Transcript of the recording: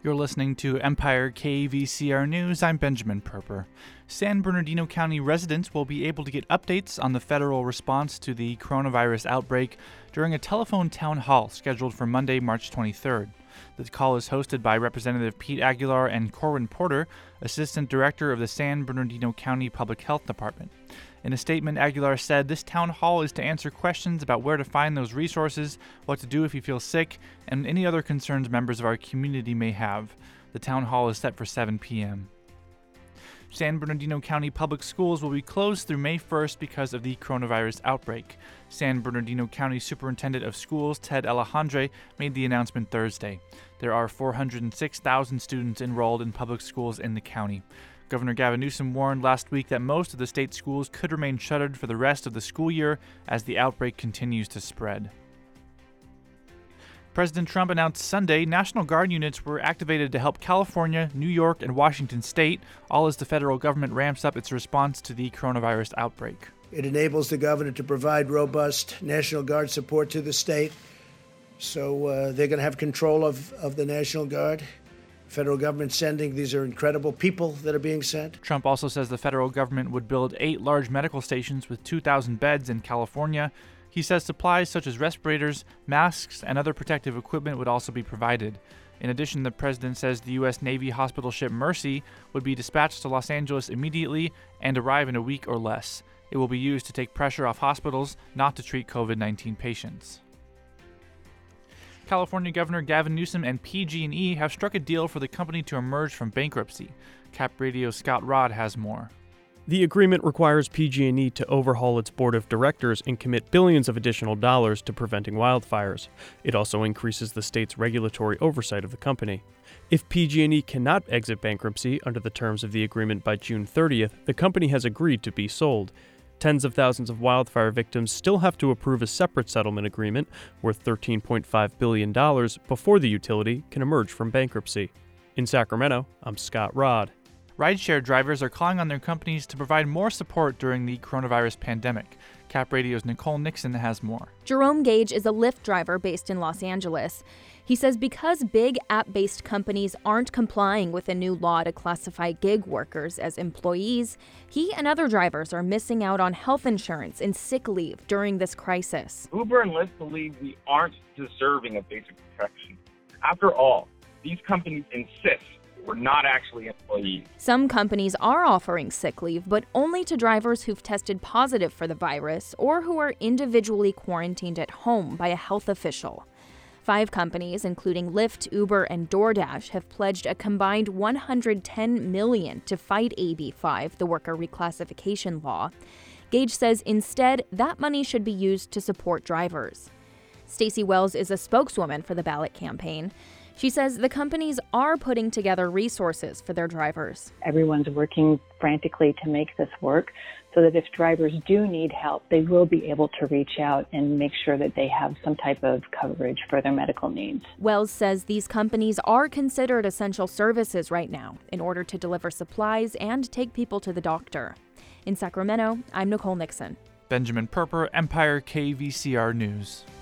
You're listening to Empire KVCR News. I'm Benjamin Perper. San Bernardino County residents will be able to get updates on the federal response to the coronavirus outbreak during a telephone town hall scheduled for Monday, March 23rd. The call is hosted by Representative Pete Aguilar and Corwin Porter, Assistant Director of the San Bernardino County Public Health Department. In a statement, Aguilar said this town hall is to answer questions about where to find those resources, what to do if you feel sick, and any other concerns members of our community may have. The town hall is set for 7 p.m. San Bernardino County Public Schools will be closed through May 1st because of the coronavirus outbreak. San Bernardino County Superintendent of Schools Ted Alejandre made the announcement Thursday. There are 406,000 students enrolled in public schools in the county. Governor Gavin Newsom warned last week that most of the state schools could remain shuttered for the rest of the school year as the outbreak continues to spread. President Trump announced Sunday National Guard units were activated to help California, New York, and Washington state, all as the federal government ramps up its response to the coronavirus outbreak. It enables the governor to provide robust National Guard support to the state, so they're going to have control of the National Guard. Federal government sending, these are incredible people that are being sent. Trump also says the federal government would build 8 large medical stations with 2,000 beds in California. He says supplies such as respirators, masks, and other protective equipment would also be provided. In addition, the president says the U.S. Navy hospital ship Mercy would be dispatched to Los Angeles immediately and arrive in a week or less. It will be used to take pressure off hospitals, not to treat COVID-19 patients. California Governor Gavin Newsom and PG&E have struck a deal for the company to emerge from bankruptcy. Cap Radio's Scott Rodd has more. The agreement requires PG&E to overhaul its board of directors and commit billions of additional dollars to preventing wildfires. It also increases the state's regulatory oversight of the company. If PG&E cannot exit bankruptcy under the terms of the agreement by June 30th, the company has agreed to be sold. Tens of thousands of wildfire victims still have to approve a separate settlement agreement worth $13.5 billion before the utility can emerge from bankruptcy. In Sacramento, I'm Scott Rodd. Rideshare drivers are calling on their companies to provide more support during the coronavirus pandemic. Cap Radio's Nicole Nixon has more. Jerome Gage is a Lyft driver based in Los Angeles. He says because big app-based companies aren't complying with a new law to classify gig workers as employees, he and other drivers are missing out on health insurance and sick leave during this crisis. Uber and Lyft believe we aren't deserving of basic protection. After all, these companies insist we're not actually employees. Some companies are offering sick leave, but only to drivers who've tested positive for the virus or who are individually quarantined at home by a health official. 5 companies, including Lyft, Uber, and DoorDash, have pledged a combined $110 million to fight AB 5, the worker reclassification law. Gage says instead, that money should be used to support drivers. Stacey Wells is a spokeswoman for the ballot campaign. She says the companies are putting together resources for their drivers. Everyone's working frantically to make this work so that if drivers do need help, they will be able to reach out and make sure that they have some type of coverage for their medical needs. Wells says these companies are considered essential services right now in order to deliver supplies and take people to the doctor. In Sacramento, I'm Nicole Nixon. Benjamin Perper, Empire KVCR News.